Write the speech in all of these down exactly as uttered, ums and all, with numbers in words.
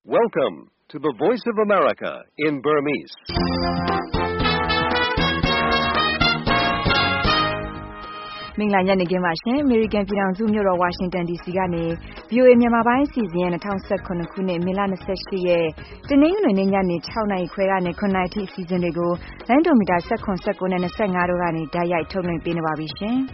Welcome to the Voice of America in Burmese. ။မင်္ဂလာညနေခင်းပါရှင်။ American ပြည်ထောင်စုမြို့တော် Washington ဒီ စီ ကနေ ဗွီအိုအေ မြန်မာပိုင်းအစီအစဉ်ရဲ့၂၀၁၇ခုနှစ်မေလ၂၈ရက်တနင်္ဂနွေနေ့ညနေ၆နာရီခွဲကနေ၇နာရီထိအစီအစဉ်တွေကိုလိုင်းဒိုမီတာ၁၇ ၁၉နဲ့၂၅တို့ကနေဓာတ်ရိုက်ထုတ်လွှင့်ပေးနေပါပြီရှင်။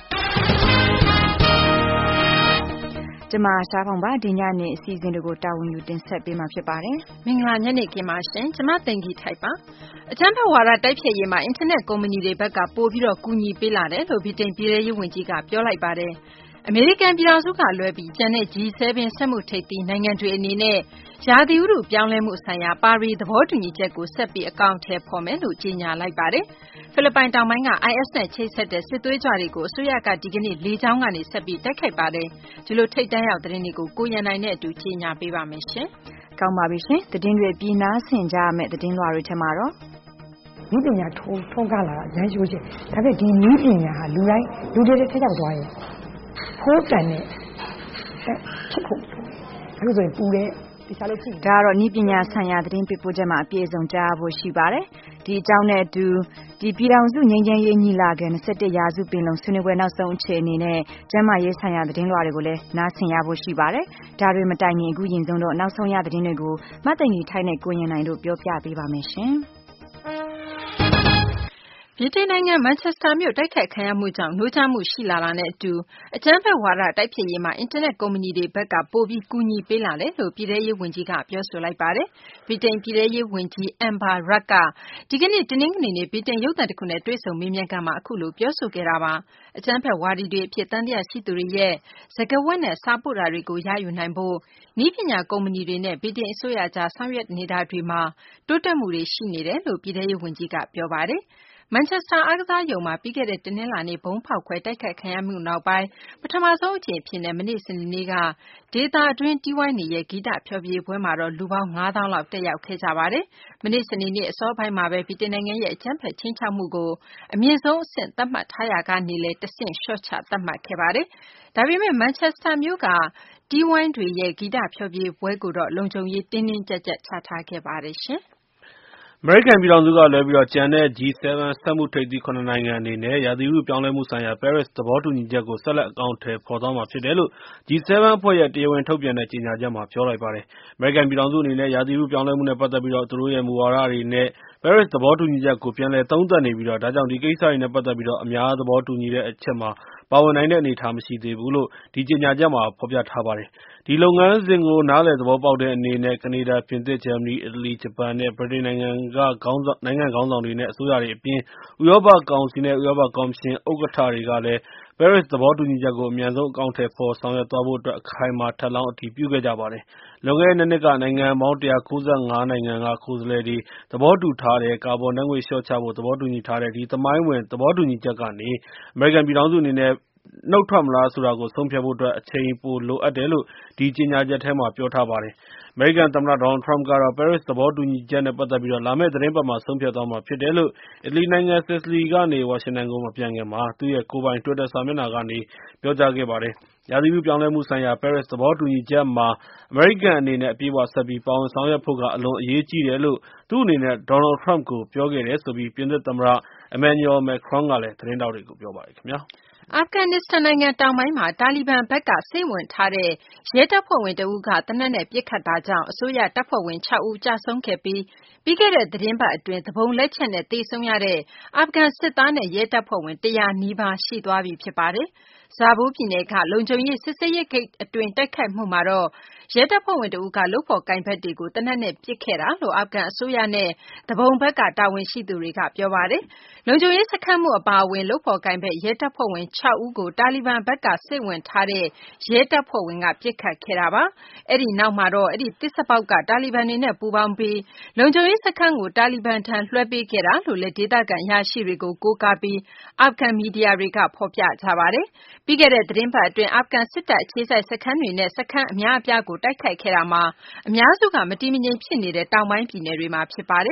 ကျမရှားဖောင်ပါဒီညနေအစီအစဉ်တွေကိုတာဝန်ယူတင်ဆက်ပေးမှာဖြစ်ပါတယ်။မင်္ဂလာညနေခင်းပါရှင်။ကျမသိင်္ဂီထိုက်ပါ။အကြမ်းဖက်ဝါဒတိုက်ဖျက်ရေးမှာအင်တာနက်ကုမ္ပဏီတွေဘက်ကပို့ပြီးတော့ကူညီပေးလာတယ်လို့ဗြိတိန်ပြည်ထောင်စုဝန်ကြီးကပြောလိုက်ပါတယ်။အမေရိကန်ပြည်ထောင်စုကလွဲပြီးကျန်တဲ့ G ဆဲဗင် စက်မှုထိပ်သီးနိုင်ငံတွေအနေနဲ့ရာသီဥတုပြောင်းလဲမှုဆိုင်ရာပါရီသဘောတူညီချက်ကိုဆက်ပြီးအကောင်အထည်ဖော်မယ်လို့ကြေညာလိုက်ပါတယ်။ဖိလစ်ပိုင်တောင်ပိုင်းက I S နဲ့ချိတ်ဆက်တဲ့စစ်သွေးကြွတွေကိုအစိုးရကဒီကနေ့လေကြောင်းကနေဆက်ပြီးတိုက်ခိုက်ပါတယ်။ဒီလိုထိပ်တန်းရောက်သတင်းတွေကိုကိုရန်နိုင်နဲ့အတူကြေညာပေးပါမယ်ရှင်။ကောင်းပါပြီရှင်။သတင်းတွေပြည်နာဆင်ကြရမယ့်သတင်းလွှာတွေထဲမှာတော့နည်းပညာထုံးထုံးကားလာတာအများကြီးရှိ။ဒါပေမဲ့ဒီနည်းပညာဟာလူတိုင်းလူတွေတစ်ထက်ရောက်သွားရင်ဖိုးကန်နဲ့ချက်ခုအခုဆိုရင်ပူတဲ့ဒီစားလို့ကြည့်ဒါကတော့နည်းပညာဆိုင်ရာသတင်းပေးပို့ချက်မှာအပြည့်အစုံကြားဖို့ရှိပါတယ်ဒီအကြောင်းနဲ့အတူဒီပြည်ထောင်စုငြိမ်းချမ်းရေးညီလာခံ၂၁ရာစုပင်လုံဆွေးနွေးပွဲနောက်ဆုံးအခြေအနေနဲ့ကျန်းမာရေးဆိုင်ရာသတင်းလွှာတွေကိုလည်းနားဆင်ရဖို့ရှိပါတယ်ဒါတွေမတိုင်ခင်အခုရင်ဆုံးတော့နောက်ဆုံးရသတင်းတွေကိုမသိင်ကြီးထိုက်နဲ့ကိုရင်နိုင်တို့ပြောပြပေးပါမယ်ရှင်ဗြိတိန်နိုင်ငံမန်ချက်စတာမြို့တိုက်ခိုက်ခံရမှုကြောင့်နှိုးချမှုရှိလာတာနဲ့အတူအကြမ်းဖက်ဝါဒတိုက်ဖျက်ရေးမှာအင်တာနက်ကုမ္ပဏီတွေဘက်ကပိုပြီးကူညီပေးလာတယ်လို့ပြည်ထရေးဝန်ကြီးကပြောဆိုလိုက်ပါတယ်။ဗြိတိန်ပြည်ထရေးဝန်ကြီး Amber Rudd ကဒီကနေ့တနင်္ဂနွေနေ့ဗြိတိန်ရုပ်သံတခုနဲ့တွေ့ဆုံမေးမြန်းခန်းမှာအခုလိုပြောဆိုခဲ့တာပါ။အကြမ်းဖက်ဝါဒီတွေအဖြစ်တန်တရားရှိသူတွေရဲ့စကားဝတ်နဲ့စာပို့တာတွေကိုရယူနိုင်ဖို့နည်းပညာကုမ္ပဏီတွေနဲ့ဗြိတိန်အစိုးရကြားဆောင်ရွက်နေတာတွေမှာတိုးတက်မှုတွေရှိနေတယ်လို့ပြည်ထရေးဝန်ကြီးကပြောပါတယ်။မန်ချက်စတာအားကစားရုံမှာပြီးခဲ့တဲ့တနင်္လာနေ့ဗုံးဖောက်ခွဲတိုက်ခိုက်ခံရမှုနောက်ပိုင်းပထမဆုံးအကြိမ်ဖြစ်တဲ့မနေ့စနေနေ့ကဒေသအတွင်းတီးဝိုင်းနေတဲ့ဂီတဖျော်ဖြေပွဲမှာတော့လူပေါင်းငါးသောင်းလောက်တက်ရောက်ခဲ့ကြပါတယ်။မနေ့စနေနေ့အစောပိုင်းမှာပဲဗြိတိန်နိုင်ငံရဲ့အကြမ်းဖက်ချင်းချောက်မှုကိုအမြင့်ဆုံးအဆင့်သတ်မှတ်ထားရာကနေလည်းတဆင့်လျှော့ချသတ်မှတ်ခဲ့ပါတယ်။ဒါပေမဲ့မန်ချက်စတာမြို့ကတီးဝိုင်းတွေရဲ့ဂီတဖျော်ဖြေပွဲကိုတော့လုံခြုံရေးတင်းတင်းကြပ်ကြပ်ချထားခဲ့ပါတယ်ရှင်။အမေရိကန်ပြည်ထောင်စုကလွဲပြီးတော့ကျန်တဲ့ G ဆဲဗင် စက်မှုထိပ်သီး၇နိုင်ငံအနေနဲ့ရာသီဥတုပြောင်းလဲမှုဆိုင်ရာ Paris သဘောတူညီချက်ကိုဆက်လက်အကောင်အထည်ဖော်သွားမှာဖြစ်တယ်လို့ G ဆဲဗင် အဖွဲ့ရဲ့တရားဝင်ထုတ်ပြန်တဲ့ကြေညာချက်မှာပြောလိုက်ပါတယ်။အမေရိကန်ပြည်ထောင်စုအနေနဲ့ရာသီဥတုပြောင်းလဲမှုနဲ့ပတ်သက်ပြီးတော့သူတို့ရဲ့မူဝါဒတွေနဲ့ Paris သဘောတူညီချက်ကိုပြန်လည်သုံးသပ်နေပြီးတော့ဒါကြောင့်ဒီကိစ္စတွေနဲ့ပတ်သက်ပြီးတော့အများသဘောတူညီတဲ့အချက်မှာပါဝင်နိုင်တဲ့အနေအထားမရှိသေးဘူးလို့ဒီကြေညာချက်မှာဖော်ပြထားပါတယ်။ဒီလုပ်ငန်းစဉ်ကိုနားလည်သဘောပေါက်တဲ့အနေနဲ့ကနေဒါ၊ပြင်သစ်၊ဂျာမနီ၊အီတလီ၊ဂျပန်နဲ့ဗြိတိန်နိုင်ငံကခေါင်းဆောင်နိုင်ငံခေါင်းဆောင်တွေနဲ့အစိုးရတွေအပြင်ဥရောပကောင်စီနဲ့ဥရောပကော်မရှင်ဥက္ကဋ္ဌတွေကလည်း Paris သဘောတူညီချက်ကိုအမြန်ဆုံးအကောင်အထည်ဖော်ဆောင်ရွက်သွားဖို့အတွက်အခိုင်အမာထပ်လောင်းအတည်ပြုခဲ့ကြပါတယ်။လွန်ခဲ့တဲ့နှစ်နှစ်ကနိုင်ငံပေါင်း၁၉၅နိုင်ငံကကိုယ်စားလှယ်တွေသဘောတူထားတဲ့ကာဗွန်ဓါတ်ငွေ့လျှော့ချဖို့သဘောတူညီထားတဲ့ဒီသမိုင်းဝင်သဘောတူညီချက်ကနေအမေရိကန်ပြည်ထောင်စုအနေနဲ့နှုတ်ထွက်မလားဆိုတာကိုဆုံးဖြတ်ဖို့အတွက်အချိန်ပိုလိုအပ်တယ်လို့ဒီကြေညာချက်ထဲမှာပြောထားပါတယ်။အမေရိကန်သမ္မတဒေါ်နယ်ထရမ့်ကတော့ Paris သဘောတူညီချက်နဲ့ပတ်သက်ပြီးတော့လာမယ့်သတင်းပတ်မှာဆုံးဖြတ်သွားမှာဖြစ်တယ်လို့အီတလီနိုင်ငံဆစ်စလီကနေဝါရှင်တန်ကိုမပြန်ခင်မှာသူ့ရဲ့ကိုယ်ပိုင် Twitter စာမျက်နှာကနေပြောကြားခဲ့ပါတယ်။ရာသီဥတုပြောင်းလဲမှုဆိုင်ရာ Paris သဘောတူညီချက်မှာအမေရိကန်အနေနဲ့အပြည့်အဝဆက်ပြီးပါဝင်ဆောင်ရွက်ဖို့ကအလွန်အရေးကြီးတယ်လို့သူ့အနေနဲ့ဒေါ်နယ်ထရမ့်ကိုပြောခဲ့တယ်ဆိုပြီးပြင်သစ်သမ္မတ Emmanuel Macron ကလည်းသတင်းထောက်တွေကိုပြောပါတယ်ခင်ဗျာ။အာဖဂန်နစ္စတန်နိုင်ငံတောင်ပိုင်းမှာတာလီဘန်ဘက်ကစိမ့်ဝင်ထားတဲ့ရဲတပ်ဖွဲ့ဝင်တဦးကသေနတ်နဲ့ပစ်ခတ်တာကြောင့်အစိုးရတပ်ဖွဲ့ဝင်၆ဦးကျဆုံးခဲ့ပြီးပြီးခဲ့တဲ့သတင်းပတ်အတွင်းသဘုံလက်ချက်နဲ့သေဆုံးရတဲ့အာဖဂန်စစ်သားနဲ့ရဲတပ်ဖွဲ့ဝင်၁၀၀နီးပါးရှိသွားပြီဖြစ်ပါတယ်။ဇာဘူးပြည်နယ်ကလုံခြုံရေးစစ်ဆေးရေးဂိတ်အတွင်းတိုက်ခိုက်မှုမှာတော့ရဲတပ်ဖွဲ့ဝင်တဦးကလုပ်ဖော်ကိုင်ဘက်တွေကိုသေနတ်နဲ့ပစ်ခဲ့တာလို့အာဖဂန်အစိုးရနဲ့သဘုံဘက်ကတာဝန်ရှိသူတွေကပြောပါတယ်။လုံခြုံရေးစခန်းမှုအပါအဝင်လုပ်ဖော်ကိုင်ဘက်ရဲတပ်ဖွဲ့ဝင်၆ဦးကိုတာလီဘန်ဘက်ကစိတ်ဝင်ထားတဲ့ရဲတပ်ဖွဲ့ဝင်ကပစ်ခတ်ခဲ့တာပါ။အဲ့ဒီနောက်မှာတော့အဲ့ဒီတစ်စပေါက်ကတာလီဘန်တွေနဲ့ပူးပေါင်းပြီးလုံခြုံရေးစခန်းကိုတာလီဘန်ထံလွှဲပေးခဲ့တာလို့လည်းဒေသခံအရာရှိတွေကိုကိုးကားပြီးအာဖဂန်မီဒီယာတွေကဖော်ပြကြပါတယ်။ပြီးခဲ့တဲ့သတင်းပတ်အတွင်းအာဖဂန်စစ်တပ်အခြေစိုက်စခန်းတွေနဲ့စခန်းအများအပြားကိုတိုက်ခိုက်ခဲ့တာမှာအများစုကမတည်မငြိမ်ဖြစ်နေတဲ့တောင်ပိုင်းပြည်နယ်တွေမှာဖြစ်ပါတယ်။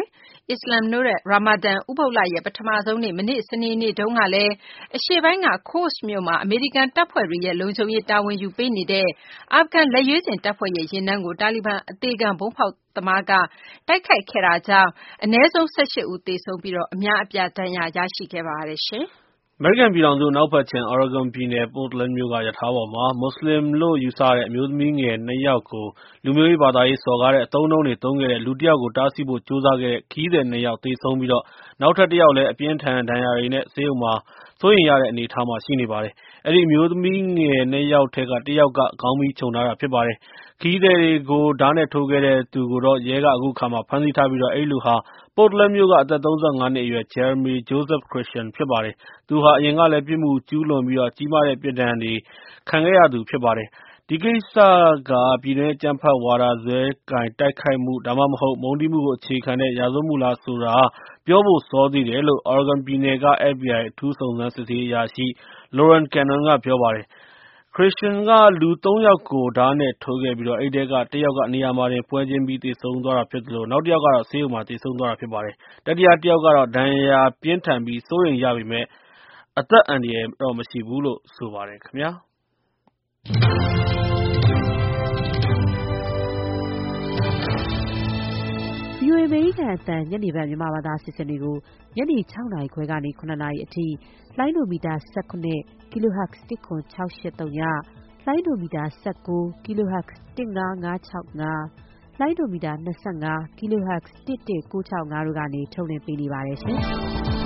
အစ္စလာမ်တို့ရဲ့ရာမာဒန်ဥပုသ်လရဲ့ပထမဆုံးနေ့မနေ့စနေနေ့တုန်းကလည်းအရှေ့ပိုင်းကခို့စ်မြို့မှာအမေရိကန်တပ်ဖွဲ့တွေရဲ့လုံခြုံရေးတာဝန်ယူပေးနေတဲ့အာဖဂန်လက်ရွေးစင်တပ်ဖွဲ့ရဲ့ရင်နှန်းကိုတာလီဘန်အသေးခံဘုံဖောက်သမားကတိုက်ခိုက်ခဲ့တာကြောင့်အနည်းဆုံး၁၈ဦးသေဆုံးပြီးတော့အများအပြားဒဏ်ရာရရှိခဲ့ပါတယ်ရှင်အမေရိကန်ပြည်ထောင်စုနောက်ဘက်ခြမ်း Oregon ပြည်နယ် Portland မြို့ကရထားပေါ်မှာမွတ်စလင်လို့ယူဆတဲ့အမျိုးသမီးငယ်နှစ်ယောက်ကိုလူမျိုးရေးဘာသာရေးစော်ကားတဲ့အသုံးအနှုန်းတွေသုံးခဲ့တဲ့လူတစ်ယောက်ကိုတားဆီးဖို့ကြိုးစားခဲ့တဲ့ခရီးသည်နှစ်ယောက်သေဆုံးပြီးတော့နောက်ထပ်တစ်ယောက်လည်းအပြင်းထန်ဒဏ်ရာတွေနဲ့ဆေးရုံမှာစိုးရိမ်ရတဲ့အနေအထားမှာရှိနေပါတယ်။အဲဒီအမျိုးသမီးငယ်နှစ်ယောက်ထဲကတစ်ယောက်ကခေါင်းမီးခြုံထားတာဖြစ်ပါတယ်။ခရီးသည်တွေကိုဓာတ်နဲ့ထိုးခဲ့တဲ့သူကိုတော့ရဲကအခုခါမှာဖမ်းဆီးထားပြီးတော့အဲဒီလူဟာPortland မြို့ကအသက်သုံးဆယ့်ငါးနှစ်အရွယ် Jeremy Joseph Christian ဖြစ်ပါတယ်။သူဟာအရင်ကလည်းပြစ်မှုကျူးလွန်ပြီးတော့ကြီးမားတဲ့ပြစ်ဒဏ်တွေခံခဲ့ရသူဖြစ်ပါတယ်။ဒီကိစ္စကပြည်တွင်းအကြမ်းဖက်ဝါဒစွဲကိုင်တိုက်ခိုက်မှုဒါမှမဟုတ်မုန်းတီးမှုကိုအခြေခံတဲ့ရာဇဝတ်မှုလားဆိုတာပြောဖို့စောသေးတယ်လို့ Oregon ပြည်နယ်က F B I အထူးစုံစမ်းစစ်ဆေးရေးအရာရှိ Lauren Cannon ကပြောပါတယ်။ Christian ကလူသုံးယောက်ကိုဓာတ်နဲ့ထိုးခဲ့ပြီးတော့အဲဒီထဲကတစ်ယောက်ကနေရာမှာတင်ပွဲချင်းပြီးသေဆုံးသွားတာဖြစ်သလိုနောက်တစ်ယောက်ကတော့ဆေးရုံမှာသေဆုံးသွားတာဖြစ်ပါတယ်။တတိယတစ်ယောက်ကတော့ဒဏ်ရာပြင်းထန်ပြီးစိုးရိမ်ရပေမဲ့အသက်အန္တရာယ်တော့မရှိဘူးလို့ဆိုပါတယ်ခင်ဗျာ။ဗွီအိုအေ အမေရိကန်အသံညနေပိုင်းမြန်မာဘာသာအစီအစဉ်တွေကိုညနေ၆နာရီခွဲကနေ၇နာရီအထိလိုင်းဒိုမီတာ၁၇ kHz တစ်ခွန်း၆၈၃ညလိုင်းဒိုမီတာ၁၉ kHz တစ်ငါးငါး၆၅လိုင်းဒိုမီတာ၂၅ kHz တစ်တစ်၉၆၅တို့ကနေထုတ်လွှင့်ပေးနေပါတယ်ရှင်။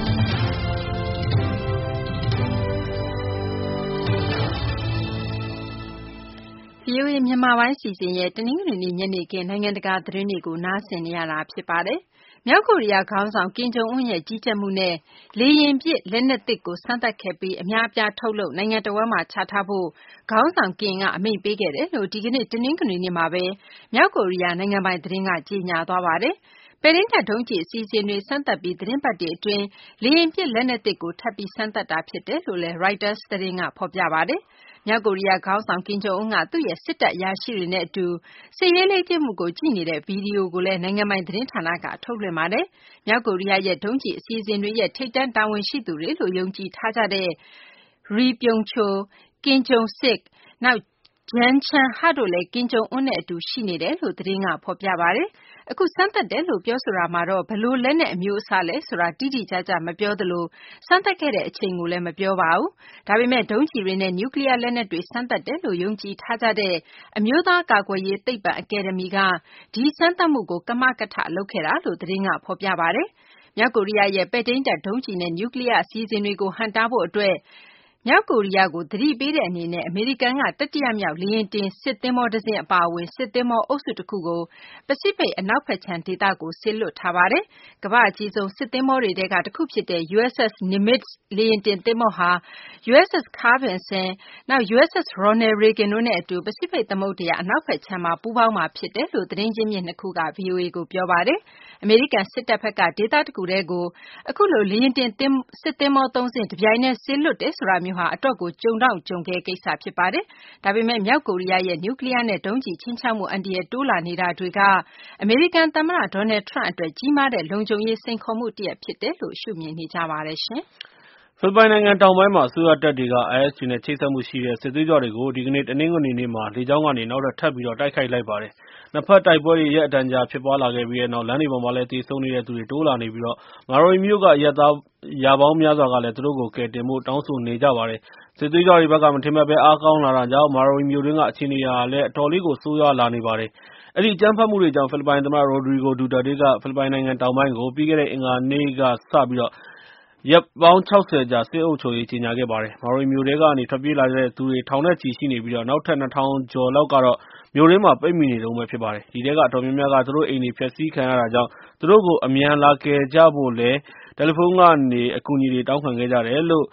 ဗွီအိုအေမြန်မာပိုင်းစီစဉ်ရဲ့တနင်္ဂနွေနေ့ညနေခင်းနိုင်ငံတကာသတင်းတွေကိုနားဆင်နေရတာဖြစ်ပါတယ်။မြောက်ကိုရီးယားခေါင်းဆောင်ကင်ဂျုံအွန်းရဲ့ကြီးကြပ်မှုနဲ့လေယာဉ်ပစ်လက်နက်သစ်ကိုစမ်းသပ်ခဲ့ပြီးအများအပြားထုတ်လုပ်နိုင်ငံတော်မှာချထားဖို့ခေါင်းဆောင်ကင်ကအမိန့်ပေးခဲ့တယ်လို့ဒီကနေ့တနင်္ဂနွေနေ့မှာပဲမြောက်ကိုရီးယားနိုင်ငံပိုင်သတင်းကကြေညာသွားပါတယ်။ပဲရင်းတပ်ဒုံးကျည်အစီအစဉ်တွေစမ်းသပ်ပြီးသတင်းပတ်တွေအတွင်းလေယာဉ်ပစ်လက်နက်သစ်ကိုထပ်ပြီးစမ်းသပ်တာဖြစ်တယ်လို့လည်း Reuters သတင်းကဖော်ပြပါတယ်။မြောက်ကိုရီးယားခေါင်းဆောင်ကင်ဂျုံအွန်းကသူ့ရဲ့စစ်တပ်အရာရှိတွေနဲ့အတူစစ်ရေးလေ့ကျင့်မှုကိုကြည့်နေတဲ့ဗီဒီယိုကိုလည်းနိုင်ငံပိုင်သတင်းဌာနကထုတ်လွှင့်ပါတယ်။မြောက်ကိုရီးယားရဲ့ဒုံးကျည်အစီအစဉ်တွေရဲ့ထိပ်တန်းတာဝန်ရှိသူတွေလို့ယုံကြည်ထားကြတဲ့ Ri Byung-chul, Kim Jong-sik, နောက် Jang Chang-ha တို့လည်းကင်ဂျုံအွန်းနဲ့အတူရှိနေတယ်လို့သတင်းကဖော်ပြပါတယ်။အခုစမ်းသပ်တယ်လို့ပြောဆိုတာမှာတော့ဘယ်လိုလက်နက်အမျိုးအစားလဲဆိုတာတိတိကျကျမပြောသလိုစမ်းသပ်ခဲ့တဲ့အချိန်ကိုလည်းမပြောပါဘူး။ဒါပေမဲ့ဒုံးကျည်တွေနဲ့နျူကလ িয়ার လက်နက်တွေစမ်းသပ်တယ်လို့ယုံကြည်ထားကြတဲ့အမျိုးသားကာကွယ်ရေးသိပ္ပံအကယ်ဒမီကဒီစမ်းသပ်မှုကိုကမကထလုပ်ခဲ့တာလို့သတင်းကဖော်ပြပါတယ်။မြောက်ကိုရီးယားရဲ့ပဲ့ထိန်းတပ်ဒုံးကျည်နဲ့နျူကလ িয়ার အစီအစဉ်တွေကိုဟန့်တားဖို့အတွက်မြောက်ကိုရီးယားကိုသတိပေးတဲ့အနေနဲ့အမေရိကန်ကတတိယမြောက်လေယာဉ်တင်စစ်သင်္ဘောတစ်စင်းအပါအဝင်စစ်သင်္ဘောအုပ်စုတစ်ခုကိုပစိဖိတ်အနောက်ဘက်ခြမ်းဒေသကိုစေလွှတ်ထားပါတယ်။ကမ္ဘာ့အကြီးဆုံးစစ်သင်္ဘောတွေထဲကတစ်ခုဖြစ်တဲ့ U S S Nimitz လေယာဉ်တင်သင်္ဘောဟာ U S S Carl Vinson နောက် U S S Ronald Reagan တို့နဲ့အတူပစိဖိတ်သမုဒ္ဒရာအနောက်ဘက်ခြမ်းမှာပူးပေါင်းမှာဖြစ်တယ်လို့သတင်းရင်းမြစ်နှစ်ခုက ဗွီအိုအေကိုပြောပါတယ်။အမေရိကန်စစ်တပ်ဘက်ကဒေသတစ်ခုထဲကိုအခုလိုလေယာဉ်တင်စစ်သင်္ဘောသုံးစင်းတပြိုင်နက်စေလွှတ်တယ်ဆိုတာမျိုးဟာအတော့ကိုကြုံတောင့်ကြုံခဲကိစ္စဖြစ်ပါတယ်။ဒါပေမဲ့မြောက်ကိုရီးယားရဲ့နျူကလ িয়ার နဲ့ဒုံးကျည်ချင်းချောက်မှုအန္တရာယ်တိုးလာနေတာတွေကအမေရိကန်သမ္မတဒေါ်နယ်ထရန့်အတွက်ကြီးမားတဲ့လုံခြုံရေးစိန်ခေါ်မှုတစ်ရပ်ဖြစ်တယ်လို့ရှုမြင်နေကြပါတယ်ရှင်။ဖိလစ်ပိုင်နိုင်ငံတောင်ပိုင်းမှာအစိုးရတပ်တွေက I S တွေနဲ့ချိတ်ဆက်မှုရှိတဲ့စစ်သွေးကြွတွေကိုဒီကနေ့တနင်္ဂနွေနေ့မှာလေကြောင်းကနေနောက်ထပ်ထပ်ပြီးတော့တိုက်ခိုက်လိုက်ပါတယ်။နှစ်ဖက်တိုက်ပွဲတွေရက်အတန်ကြာဖြစ်ပွားလာခဲ့ပြီးတဲ့နောက်လမ်းတွေပေါ်မှာလည်းသေဆုံးနေတဲ့သူတွေတိုးလာနေပြီးတော့မာရိုရီမြို့ကအရပ်သားရာပေါင်းများစွာကလည်းသူတို့ကိုကယ်တင်ဖို့တောင်းဆိုနေကြပါတယ်။စစ်သွေးကြွတွေဘက်ကမထင်မှတ်ဘဲအားကောင်းလာတာကြောင့်မာရိုရီမြို့တွင်းကအခြေအနေဟာလည်းအတော်လေးကိုဆိုးရွားလာနေပါတယ်။အဲဒီအကြမ်းဖက်မှုတွေကြောင့်ဖိလစ်ပိုင်သမ္မတရိုဒရီဂိုဒူတာတေးကဖိလစ်ပိုင်နိုင်ငံတောင်ပိုင်းကိုပြီးခဲ့တဲ့အင်္ဂါနေ့ကစပြီးတော့ရက်ပေါင်းခြောက်ဆယ်ကြာစစ်အုပ်ချုပ်ရေးကြေညာခဲ့ပါတယ်။မာရိုရီမြို့ထဲကနေထွက်ပြေးလာတဲ့သူတွေထောင်နဲ့ချီရှိနေပြီးတော့နောက်ထပ်နှစ်ထောင်ကျော်လောက်ကတော့မြို့ရင်းမှာပိတ်မိနေတုန်းပဲဖြစ်ပါတယ်။ဒီထဲကအတော်များများကသူတို့အိမ်တွေဖျက်ဆီးခံရတာကြောင့်သူတို့ကိုအမြန်လာကယ်ကြဖို့လည်းတယ်လီဖုန်းကနေအကူအညီတွေတောင်းခံခဲ့ကြတယ်လို့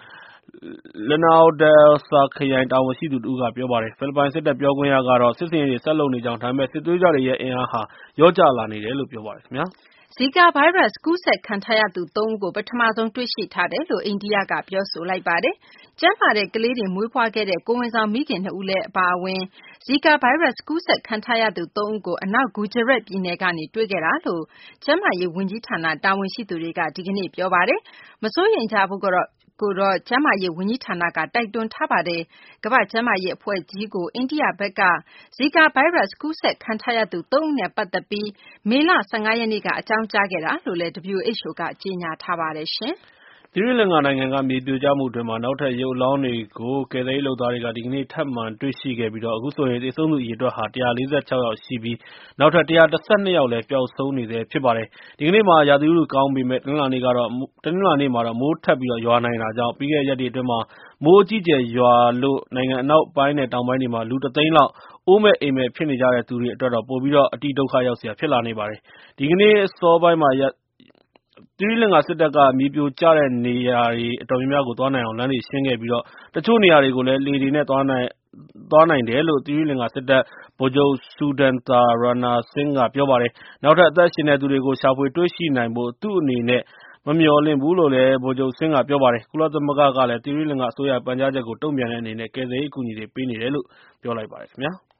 Lanao del Sur ခရိုင်တာဝန်ရှိသူတဦးကပြောပါတယ်။ဖိလစ်ပိုင်စစ်တပ်ပြောခွင့်ရကတော့စစ်စင်ရေးတွေဆက်လုပ်နေကြောင်းဒါပေမဲ့စစ်သွေးကြွတွေရဲ့အင်အားဟာလျော့ကျလာနေတယ်လို့ပြောပါတယ်ခင်ဗျာ။ဇီကာဗိုင်းရပ်စ်ကူးစက်ခံထားရသူသုံးဦးကိုပထမဆုံးတွေ့ရှိထားတယ်လို့အိန္ဒိယကပြောဆိုလိုက်ပါတယ်။ကျန်းမာတဲ့ကလေးတွေမွေးဖွားခဲ့တဲ့ကိုယ်ဝန်ဆောင်မိခင်နှစ်ဦးလည်းအပါအဝင်ဇီကာဗိုင်းရပ်စ်ကူးစက်ခံထားရသူသုံးဦးကိုအနောက်ဂူဂျရတ်ပြည်နယ်ကနေတွေ့ခဲ့တာလို့ကျန်းမာရေးဝန်ကြီးဌာနတာဝန်ရှိသူတွေကဒီကနေ့ပြောပါတယ်။မစိုးရိမ်ကြဘူးကတော့ကိုတော့ကျန်းမာရေးဝန်ကြီးဌာနကတိုက်တွန်းထားပါတယ်။ကမ္ဘာ့ကျန်းမာရေးအဖွဲ့ကြီးကိုအိန္ဒိယဘက်ကဇီကာဗိုင်းရပ်စ်ကူးစက်ခံထားရသူသုံးဦးနဲ့ပတ်သက်ပြီးမေလ၁၅ရက်နေ့ကအကြောင်းကြားခဲ့တာလို့လည်း W H O ကကြေညာထားပါတယ်ရှင်။သီရိလင်္ကာနိုင်ငံကမြေပြိုကျမှုအတွင်းမှာနောက်ထပ်ရုပ်အလောင်းတွေကိုကယ်ဆယ်ရေးလုပ်သားတွေကဒီကနေ့ထပ်မံတွေ့ရှိခဲ့ပြီးတော့အခုဆိုရင်သေဆုံးသူအရေအတွက်ဟာ၁၄၆ယောက်ရှိပြီးနောက်ထပ်၁၁၂ယောက်လည်းပျောက်ဆုံးနေသေးဖြစ်ပါတယ်။ဒီကနေ့မှာရာသီဥတုကောင်းပေမဲ့တနင်္လာနေ့ကတော့တနင်္လာနေ့မှာတော့မိုးထပ်ပြီးတော့ရွာနိုင်တာကြောင့်ပြီးခဲ့တဲ့ရက်တွေအတွင်းမှာမိုးအကြီးကျယ်ရွာလို့နိုင်ငံအနောက်ပိုင်းနဲ့တောင်ပိုင်းတွေမှာလူတသိန်းလောက်အိုးမဲ့အိမ်မဲ့ဖြစ်နေကြတဲ့သူတွေအတွက်တော့ပိုပြီးတော့အတိဒုက္ခရောက်စရာဖြစ်လာနေပါတယ်။ဒီကနေ့အစောပိုင်းမှာသီရိလင်္ကာစစ်တပ်ကမြေပြိုကျတဲ့နေရာတွေအတော်များများကိုသွားနိုင်အောင်လမ်းတွေရှင်းခဲ့ပြီးတော့တချို့နေရာတွေကိုလည်းလေတွေနဲ့သွားနိုင်သွားနိုင်တယ်လို့သီရိလင်္ကာစစ်တပ်ဗိုလ်ချုပ်ဆူဒန်သာရနာစင်းကပြောပါတယ်။နောက်ထပ်အသက်ရှင်တဲ့သူတွေကိုရှာဖွေတွေ့ရှိနိုင်ဖို့သူ့အနေနဲ့မမျှော်လင့်ဘူးလို့လည်းဗိုလ်ချုပ်ဆင်းကပြောပါတယ်။ကုလသမဂ္ဂကလည်းသီရိလင်္ကာအစိုးရပန်ကြားချက်ကိုတုံ့ပြန်တဲ့အနေနဲ့ကယ်ဆယ်ရေးအကူအညီတွေပေးနေတယ်လို့ပြောလိုက်ပါတယ်ခင်ဗျာ။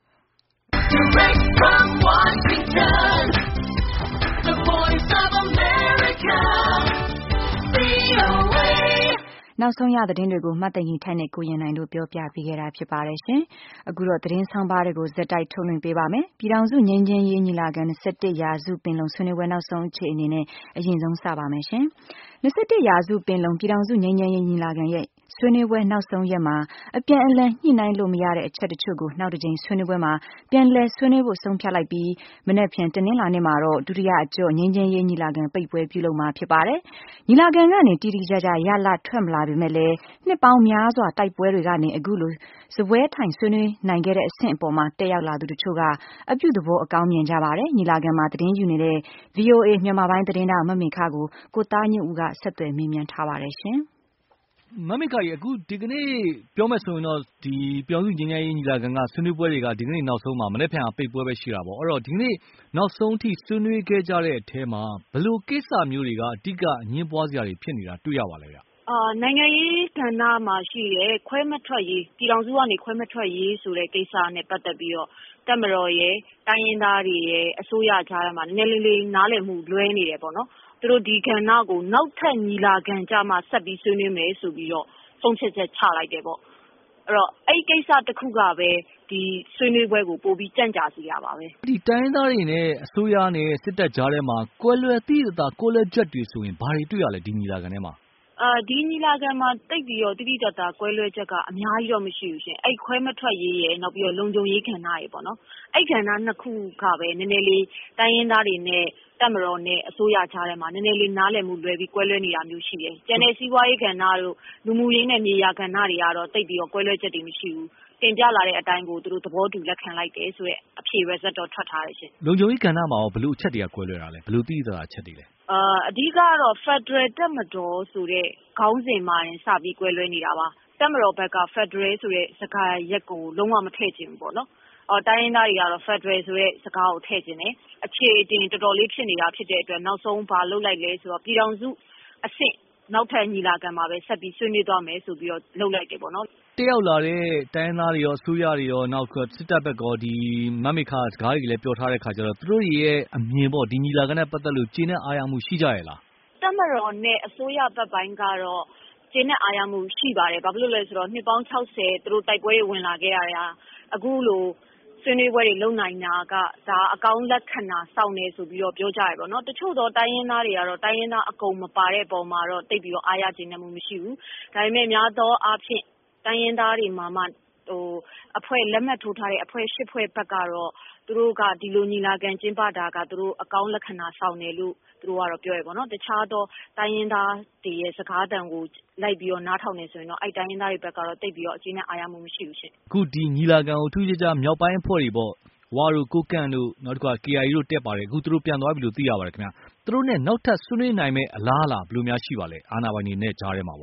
Direct from Washington, the voice of America, V O A နောက်ဆုံးရသတင်းတွေကိုမှတ်သိရင်ထိုင်နဲ့ကိုရင်နိုင်တို့ပြောပြပေးခဲ့တာဖြစ်ပါတယ်ရှင်။အခုတော့သတင်းဆောင်ပါးတွေကိုဇက်တိုက်ထုတ်လွှင့်ပေးပါမယ်။ပြည်ထောင်စုငြိမ်းချမ်းရေးညီလာခံ၂၁ရာစုပင်လုံဆွေးနွေးပွဲနောက်ဆုံးအခြေအနေနဲ့အရင်ဆုံးစပါမယ်ရှင်။၂၁ရာစုပင်လုံပြည်ထောင်စုငြိမ်းချမ်းရေးညီလာခံရဲ့ဆွေးနွေးပွဲနောက်ဆုံးရက်မှာအပြန်အလှန်ညှိနှိုင်းလို့မရတဲ့အချက်တချို့ကိုနောက်တစ်ကြိမ်ဆွေးနွေးပွဲမှာပြန်လည်ဆွေးနွေးဖို့ဆုံးဖြတ်လိုက်ပြီးမနေ့ဖြန်တနင်္လာနေ့မှာတော့ဒုတိယအကျော့ငြိမ်းချမ်းရေးညီလာခံပိတ်ပွဲပြုလုပ်မှာဖြစ်ပါတယ်။ညီလာခံကနေတီတီကြကြရလထွက်မလာပေမဲ့လည်းနှစ်ပေါင်းများစွာတိုက်ပွဲတွေကနေအခုလိုစပွဲထိုင်ဆွေးနွေးနိုင်ခဲ့တဲ့အဆင့်အပေါ်မှာတက်ရောက်လာသူတို့ကအပြုသဘောအကောင်းမြင်ကြပါတယ်။ညီလာခံမှာသတင်းယူနေတဲ့ V O A မြန်မာပိုင်းသတင်းတောက်မမေခကိုကိုသားညွန့်ဦးကဆက်သွယ်မေးမြန်းထားပါတယ်ရှင်။မမေခကြီးအခုဒီကနေ့ပြောမယ်ဆိုရင်တော့ဒီပြောင်းစုငင်းငယ်ရေးညီလာခံကဆွေးနွေးပွဲတွေကဒီကနေ့နောက်ဆုံးမှာမနေ့ဖြန်ကပိတ်ပွဲပဲရှိတာပေါ့အဲ့တော့ဒီကနေ့နောက်ဆုံးထိဆွေးနွေးခဲ့ကြတဲ့အထဲမှာဘယ်လိုကိစ္စမျိုးတွေကအဓိကအငင်းပွားစရာတွေဖြစ်နေတာတွေ့ရပါလဲဗျအာနိုင်ငံရေးကဏ္ဍမှာရှိတဲ့ခွဲမထွက်ရေးပြည်ထောင်စုကနေခွဲမထွက်ရေးဆိုတဲ့ကိစ္စနဲ့ပတ်သက်ပြီးတော့တပ်မတော်ရဲ့တိုင်းရင်းသားတွေရဲ့အစိုးရကြားထဲမှာနည်းနည်းလေးနားလည်မှုလွဲနေတယ်ပေါ့နော်သူတို့ဒီကဏ္ဍကိုနောက်ထပ်ညီလာခံကြမှာဆက်ပြီးဆွေးနွေးမယ်ဆိုပြီးတော့ဆုံးဖြတ်ချက်ချလိုက်တယ်ပေါ့အဲ့တော့အဲ့ကိစ္စတစ်ခုကပဲဒီဆွေးနွေးပွဲကိုပို့ပြီးကြံ့ကြာစီရပါပဲဒီတိုင်းရင်းသားတွေနဲ့အစိုးရနဲ့စစ်တပ်ကြားထဲမှာကွဲလွဲသိရတာကွဲလွဲချက်တွေဆိုရင်ဘာတွေတွေ့ရလဲဒီညီလာခံထဲမှာအာဒီညီလာခံမှာတိတ်ပြီးတော့တိတိကျကျကွဲလွဲချက်ကအများကြီးတော့မရှိဘူးရှင်အဲ့ခွဲမထွက်ရေးရယ်နောက်ပြီးတော့လုံခြုံရေးကဏ္ဍရယ်ပေါ့နော်အဲ့ကဏ္ဍနှစ်ခုကပဲနည်းနည်းလေးတိုင်းရင်းသားတွေနဲ့တပ်မတော်နဲ့အစိုးရကြားထဲမှာနည်းနည်းလေးနားလည်မှုလွဲပြီးကွဲလွဲနေတာမျိုးရှိတယ်ကျန်တဲ့စီးပွားရေးကဏ္ဍတို့လူမှုရေးနဲ့မြေယာကဏ္ဍတွေကတော့တိတ်ပြီးတော့ကွဲလွဲချက်တွေမရှိဘူးတင်ပြလာတဲ့အတိုင်းကိုသူတို့သဘောတူလက်ခံလိုက်တယ်ဆိုတော့အဖြေ result တော့ထွက်ထားတယ်ရှင်လုံခြုံရေးကဏ္ဍမှာရောဘယ်လိုအချက်တွေကကွဲလွဲတာလဲဘယ်လိုသိရတာအချက်တွေလဲအာအဓိကတော့ Federal တပ်မတော်ဆိုတဲ့ခေါင်းစဉ်မှာရင်စပြီးကွဲလွဲနေတာပါတပ်မတော်ဘက်က Federal ဆိုတဲ့စကားရက်ကိုလုံးဝမထည့်ချင်ဘူးပေါ့နော်အော်တိုင်းရင်းသားတွေကတော့ Federal ဆိုတဲ့စကားကိုထည့်ချင်တယ်အခြေအတင်တော်တော်လေးဖြစ်နေတာဖြစ်တဲ့အတွက်နောက်ဆုံးဘာလုပ်လိုက်လဲဆိုတော့ပြည်ထောင်စုအဆင့်နောက်ထပ်ညီလာခံမှာပဲဆက်ပြီးဆွေးနွေးသွားမယ်ဆိုပြီးတော့လုပ်လိုက်တယ်ပေါ့နော်တက်ရောက်လာတဲ့တိုင်းရင်းသားတွေရောအစိုးရတွေရောနောက်ကစစ်တပ်ဘက်ကဒီမမေခစကားတွေလည်းပြောထားတဲ့ခါကျတော့သူတို့ရဲ့အမြင်ပေါ့ဒီညီလာခံနဲ့ပတ်သက်လို့ကျေနပ်အားရမှုရှိကြရဲ့လားတပ်မတော်နဲ့အစိုးရဘက်ပိုင်းကတော့ကျေနပ်အားရမှုရှိပါတယ်ဘာဖြစ်လို့လဲဆိုတော့နှစ်ပေါင်း၆၀သူတို့တိုက်ပွဲတွေဝင်လာခဲ့ရတာအခုလိုဆွေးနွေးပွဲတွေလုပ်နိုင်တာကဒါအကောင်းလက္ခဏာစောင့်နေဆိုပြီးတော့ပြောကြရပေါ့နော်တချို့တော့တိုင်းရင်းသားတွေကတော့တိုင်းရင်းသားအကုန်မပါတဲ့ပုံမှာတော့တိတ်ပြီးတော့အားရကျေနပ်မှုမရှိဘူးဒါပေမဲ့များသောအားဖြင့်တိုင်းရင်းသားတွေမှာမှဟိုအဖွဲ့လက်မှတ်ထိုးထားတဲ့အဖွဲ့ရှစ်ဖွဲ့ဘက်ကတော့သူတို့ကဒီလိုညီလာခံကျင်းပတာကသူတို့အကောင်းလက္ခဏာစောင့်နေလို့သူတို့ကတော့ပြောရပေါ့နော်တခြားသောတိုင်းရင်းသားတွေရဲ့စကားတန်ကိုလိုက်ပြီးတော့နားထောင်နေဆိုရင်တော့အဲ့တိုင်းရင်းသားတွေဘက်ကတော့တိတ်ပြီးတော့အကျဉ်းနဲ့အားရမှုမရှိဘူးရှင်အခုဒီညီလာခံကိုထူးခြားခြားမြောက်ပိုင်းအဖွဲ့တွေပေါ့ဝါတို့ကိုကန့်တို့နောက်တစ်ခါ K I A တို့တက်ပါတယ်အခုသူတို့ပြန်သွားပြီလို့သိရပါတယ်ခင်ဗျာသူတို့နဲ့နောက်ထပ်ဆွေးနွေးနိုင်မဲ့အလားအလာဘယ်လိုများရှိပါလဲအာဏာပိုင်တွေနဲ့ကြားထဲမှာပေါ့အ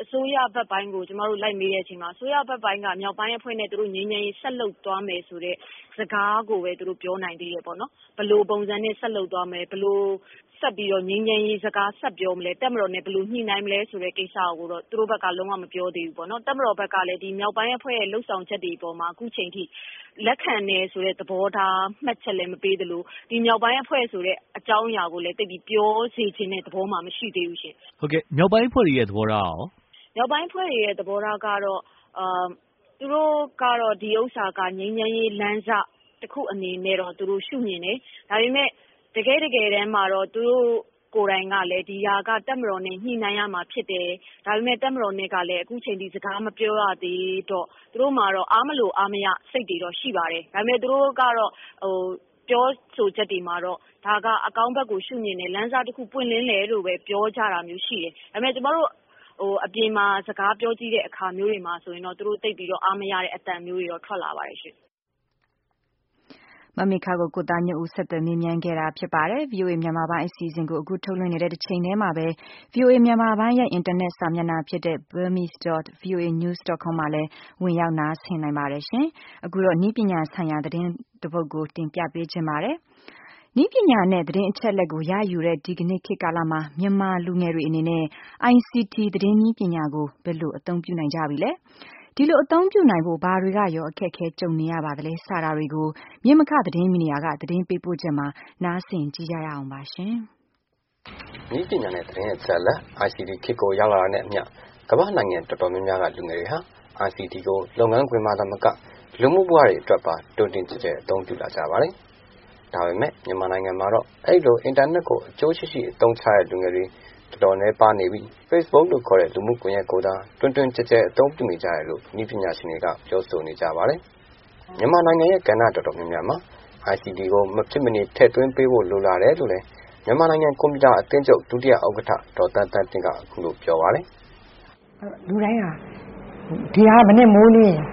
အစိုးရဘက်ပိုင်းကိုကျမတို့လိုက်မေးတဲ့အချိန်မှာအစိုးရဘက်ပိုင်းကမြောက်ပိုင်းအဖွဲ့နဲ့သူတို့ငြိမ်းချမ်းရေးဆက်လုပ်သွားမယ်ဆိုတဲ့စကားကိုပဲသူတို့ပြောနိုင်သေးတယ်ပေါ့နော်ဘယ်လိုပုံစံနဲ့ဆက်လုပ်သွားမယ်ဘယ်လိုဆက်ပြီးတော့ငြိမ်းချမ်းရေးစကားဆက်ပြောမလဲတက်မတော်နဲ့ဘယ်လိုညှိနှိုင်းမလဲဆိုတဲ့ကိစ္စကိုတော့သူတို့ဘက်ကလုံးဝမပြောသေးဘူးပေါ့နော်တက်မတော်ဘက်ကလည်းဒီမြောက်ပိုင်းအဖွဲ့ရဲ့လှုပ်ဆောင်ချက်တွေပေါ်မှာအခုချိန်ထိလက်ခံနေဆိုတဲ့သဘောထားမှတ်ချက်လည်းမပေးသလိုဒီမြောက်ပိုင်းအဖွဲ့ဆိုတဲ့အကြောင်းအရာကိုလည်းတိတ်ပြီးပြောစေခြင်းတဲ့သဘောမှမရှိသေးဘူးရှင်ဟုတ်ကဲ့မြောက်ပိုင်းအဖွဲ့ရဲ့သဘောထားရောမြောက်ပိုင်းဖွဲ့ရဲ့သဘောထားကတော့အာသူတို့ကတော့ဒီဥစ္စာကငြိမ်းချမ်းရေးလမ်းစတစ်ခုအနေနဲ့တော့သူတို့ရှုမြင်တယ်ဒါပေမဲ့တကယ်တကယ်တမ်းမှာတော့သူတို့ကိုယ်တိုင်ကလည်းဒီဟာကတက်မတော်နဲ့ညှိနှိုင်းရမှာဖြစ်တယ်ဒါပေမဲ့တက်မတော်နဲ့ကလည်းအခုချိန်ဒီစကားမပြောရသေးတော့သူတို့မှာတော့အားမလို့အားမရစိတ်တွေတော့ရှိပါတယ်ဒါပေမဲ့သူတို့ကတော့ဟိုပြောဆိုချက်တွေမှာတော့ဒါကအကောင့်ဘက်ကိုရှုမြင်တယ်လမ်းစတစ်ခုပွင့်လင်းလေလို့ပဲပြောကြတာမျိုးရှိတယ်ဒါပေမဲ့ကျမတို့ဟိုအပြင်မှာစကားပြောကြည့်တဲ့အခါမျိုးတွေမှာဆိုရင်တော့သူတို့တိတ်ပြီးတော့အားမရတဲ့အတန်မျိုးတွေတော့ထွက်လာပါတယ်ရှင်မမေခါကိုကိုသားညို့ဦးဆက်သွယ်မြင်းမြန်းခဲ့တာဖြစ်ပါတယ်။ V O A မြန်မာပိုင်းအစီအစဉ်ကိုအခုထုတ်လွှင့်နေတဲ့တစ်ချိန်တည်းမှာပဲ V O A မြန်မာပိုင်းရဲ့အင်တာနက်စာမျက်နှာဖြစ်တဲ့ burmese dot voa news dot com မှာလည်းဝင်ရောက်နားဆင်နိုင်ပါတယ်ရှင်။အခုတော့နည်းပညာဆိုင်ရာသတင်းတစ်ပုဒ်ကိုတင်ပြပေးချင်ပါတယ်။နည်းပညာနဲ့သတင်းအချက်အလက်ကိုရယူတဲ့ဒီကနေ့ခေတ်ကာလမှာမြန်မာလူငယ်တွေအနေနဲ့ I C T သတင်းနည်းပညာကိုဘယ်လိုအသုံးပြုနိုင်ကြပြီလဲ။ဒီလိုအသုံးပြုနိုင်ဖို့ဘာတွေကရောအခက်အခဲကြုံနေရပါသလဲစတာတွေကိုမြင့်မခသတင်းမီဒီယာကသတင်းပေးပို့ချက်မှာနားဆင်ကြည့်ကြရအောင်ပါရှင်။နည်းပညာနဲ့သတင်းအချက်အလက် I C T ခေတ်ကိုရောက်လာတဲ့အမျှကမ္ဘာနိုင်ငံတော်တော်များများကလူငယ်တွေဟာ I C T ကိုလုပ်ငန်းခွင်မှာသမကလူမှုဘဝတွေအတွက်ပါတိုးတင်ကြတဲ့အသုံးပြုလာကြပါတယ်။ဒါပေမဲ့မြန်မာနိုင်ငံမှာတော့အဲ့လိုအင်တာနက်ကိုအကျိုးရှိရှိအသုံးချတဲ့လူငယ်တွေတော်တော်နဲ့ပါနေပြီး Facebook လို့ခေါ်တဲ့လူမှုကွန်ရက်ကိုသာတွင်တွင်ကြဲကြဲအသုံးပြုနေကြတယ်လို့နည်းပညာရှင်တွေကပြောဆိုနေကြပါတယ်။မြန်မာနိုင်ငံရဲ့ကဏ္ဍတော်တော်များများမှာ I C T ကိုမဖြစ်မနေထည့်သွင်းပေးဖို့လိုလာတယ်လို့လည်းမြန်မာနိုင်ငံကွန်ပျူတာအသင်းချုပ်ဒုတိယဥက္ကဋ္ဌဒေါ်တန်းတန်းတင်ကအခုလိုပြောပါတယ်။လူတိုင်းကဒီဟာမနဲ့မိုးလင်း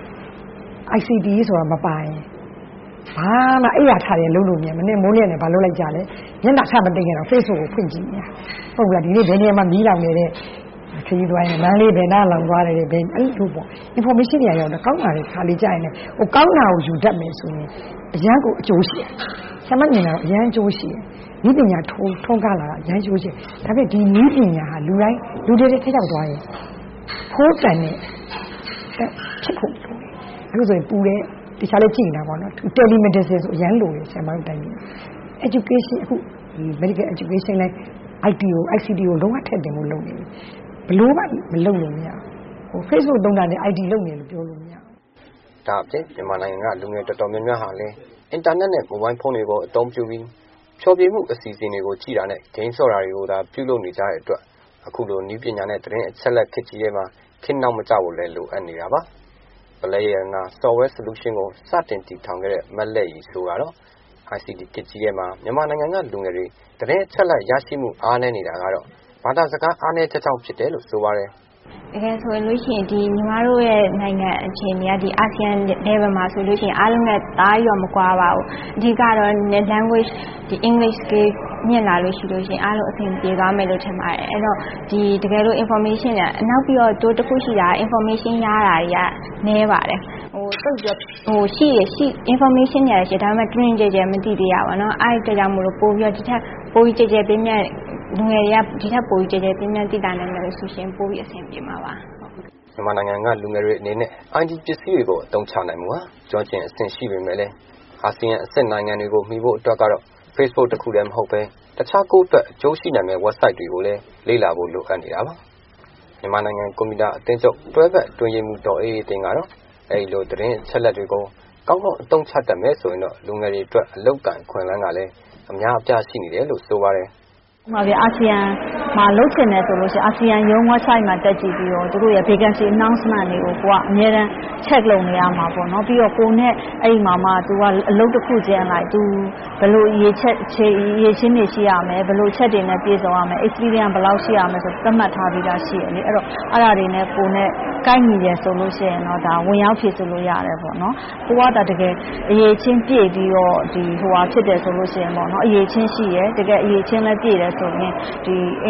I C T ဆိုတာမပိုင်ဘာမှအဲ့ရထားတယ်လုံးလို့မြင်မနဲ့မိုးလင်းနဲ့ဘာလုပ်လိုက်ကြလဲမျက်နှာချမသိကြတော့ Facebook ကိုဖွင့်ကြည့်နေတာဟုတ်လားဒီနေ့ဘယ်နေရာမှာမီးလောင်နေတဲ့ခရီးသွားရင်မန်းလေးဘယ်နာလောင်သွားတယ်ဘယ်အဲ့လိုပေါ့ information တွေရောက်တော့ကောင်းတာတွေခါလေးကြရင်လည်းဟိုကောင်းတာကိုယူတတ်မယ်ဆိုရင်အရန်ကိုအကျိုးရှိတယ်ဆမမြင်တာတော့အရန်အကျိုးရှိတယ်ဤပညာထုံးထုံးကားလာတာအရန်အကျိုးရှိတယ်ဒါပေမဲ့ဒီဤပညာဟာလူတိုင်းလူတွေတစ်ထက်ရောက်သွားရင်ဖိုးတန်နဲ့ဖြစ်ဖို့အခုဆိုရင်ပူတဲ့တခြားလေးကြည့်နေတာပေါ့နော် telemedicine ဆိုအရန်လိုတယ်ဆရာမတို့တိုင်း education အခု medical education နဲ့ I T ကို I C T ကိုလုံးဝထည့်တင်ဖို့လုပ်နေတယ်ဘလို့မှမလုပ်လို့မရဟို Facebook သုံးတာနဲ့ I T လုပ်နေလို့ပြောလို့မရဒါအပြင်မြန်မာနိုင်ငံကလူငယ်တော်တော်များများဟာလည်းအင်တာနက်နဲ့မိုဘိုင်းဖုန်းတွေကိုအသုံးပြုပြီးဖြောပြမှုအစီအစဉ်တွေကိုကြည့်တာနဲ့ game ဆော့တာတွေကိုသာပြုလုပ်နေကြတဲ့အတွက်အခုလိုနည်းပညာနဲ့သတင်းအချက်အလက်ခေတ်ကြီးထဲမှာခေတ်နောက်မကျဖို့လည်းလိုအပ်နေတာပါPlayer နာ software solution ကိုစတင်တည်ထောင်ခဲ့တဲ့မက်လက်ရီဆိုတော့ I C T ခေတ်ကြီးထဲမှာမြန်မာနိုင်ငံကလူငယ်တွေသတင်းအချက်အလက်ရရှိမှုအားနည်းနေတာကတော့ဘာသာစကားအားနည်းချက်ကြောင့်ဖြစ်တယ်လို့ဆိုပါတယ်တကယ်ဆိုလို့ရှိရင်ဒီညီမတို့ရဲ့နိုင်ငံအခြေအနေကဒီ ASEAN level မှာဆိုလို့ရှိရင်အားလုံးနဲ့တားရောမကွာပါဘူးအဓိကတော့ language ဒီ English skill မြင့်လာလို့ရှိလို့ရှိရင်အားလုံးအဆင်ပြေသွားမယ်လို့ထင်ပါတယ်အဲ့တော့ဒီတကယ်လို့ information ကအနောက်ပြီးတော့တိုးတစ်ခုရှိတာ information ရတာတွေကနည်းပါတယ်ဟိုတုတ်ပြဟိုရှိရရှိ information ရတယ်ရှိဒါပေမဲ့တွင်းကြဲကြဲမသိသေးရပါတော့အဲ့ဒါကြောင့်မို့လို့ပို့ပြီးတော့ဒီထက်ပို့ပြီးကြဲကြဲပြင်းပြလူငယ်တွေကဒီထက်ပိုပြီးကြဲကြဲပြင်းပြသိတာနိုင်တယ်လို့ဆိုရှင်ပို့ပြီးအဆင်ပြေမှာပါမြန်မာနိုင်ငံကလူငယ်တွေအနေနဲ့ I T ပစ္စည်းတွေကိုအသုံးချနိုင်မှုဟာကြောကျင်အဆင့်ရှိပေမဲ့လည်းအာဆီယံအဆင့်နိုင်ငံတွေကိုမှီဖို့အတွက်ကတော့ Facebook တခုတည်းမဟုတ်ပဲတခြားကိုယ့်အတွက်အကျိုးရှိနိုင်တဲ့ website တွေကိုလည်းလေ့လာဖို့လိုအပ်နေတာပါမြန်မာနိုင်ငံကွန်ပျူတာအသင်းချုပ်တွဲဘက်အတွင်းရေးမှူးတော်အေးအေးတင်ကတော့အဲဒီလိုသတင်းအချက်အလက်တွေကိုကောင်းကောင်းအသုံးချတတ်မယ်ဆိုရင်တော့လူငယ်တွေအတွက်အလုပ်ကန်ခွင့်လန်းကလည်းအများအပြားရှိနေတယ်လို့ဆိုပါတယ်မှာပြအာဆီယံမှာလုပ်ချင်တယ်ဆိုလို့ရှိရင်အာဆီယံရုံး website မှာတက်ကြည့်ပြီးတော့သူတို့ရဲ့ vacancy announcement တွေကိုကိုကအများအား check လုပ်နေရမှာပေါ့နော်ပြီးတော့ကိုနဲ့အဲ့ဒီမှာမှသူကအလုပ်တစ်ခုချင်းလိုက်သူဘယ်လိုရေးချက်ရေးချင်းတွေရှိရမယ်ဘယ်လိုချက်တွေနဲ့ပြည့်စုံရမယ် experience ဘယ်လောက်ရှိရမယ်ဆိုသတ်မှတ်ထားပြီးသားရှိရလေအဲ့တော့အဲ့ဒါတွေနဲ့ကိုနဲ့ကိုက်ညီတယ်ဆိုလို့ရှိရင်တော့ဒါဝင်ရောက်ဖြည့်ဆိုလို့ရတယ်ပေါ့နော်ကိုကဒါတကယ်အရေးချင်းပြည့်ပြီးတော့ဒီဟိုဟာဖြစ်တယ်ဆိုလို့ရှိရင်ပေါ့နော်အရေးချင်းရှိရတကယ်အရေးချင်းလည်းပြည့်တယ်ဆိုရင်ဒီ